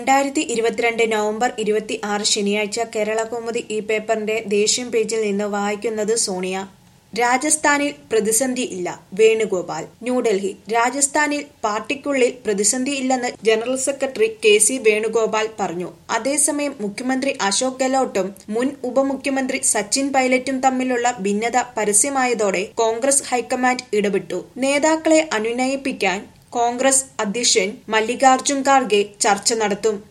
2022 November 26 ശനിയാഴ്ച കേരളകൗമുദി ഈ പേപ്പറിന്റെ ദേശീയ പേജിൽ നിന്ന് വായിക്കുന്നത് സോണിയ. രാജസ്ഥാനിൽ പ്രതിസന്ധിയില്ല വേണുഗോപാൽ. ന്യൂഡൽഹി. രാജസ്ഥാനിൽ പാർട്ടിക്കുള്ളിൽ പ്രതിസന്ധിയില്ലെന്ന് ജനറൽ സെക്രട്ടറി കെ.സി. വേണുഗോപാൽ പറഞ്ഞു. അതേസമയം മുഖ്യമന്ത്രി അശോക് ഗെഹ്ലോട്ടും മുൻ ഉപമുഖ്യമന്ത്രി സച്ചിൻ പൈലറ്റും തമ്മിലുള്ള ഭിന്നത പരസ്യമായതോടെ കോൺഗ്രസ് ഹൈക്കമാൻഡ് ഇടപെട്ടു. നേതാക്കളെ അനുനയിപ്പിക്കാൻ കോൺഗ്രസ് അധ്യക്ഷൻ മല്ലികാർജുൻ ഖാർഗെ ചർച്ച നടത്തും.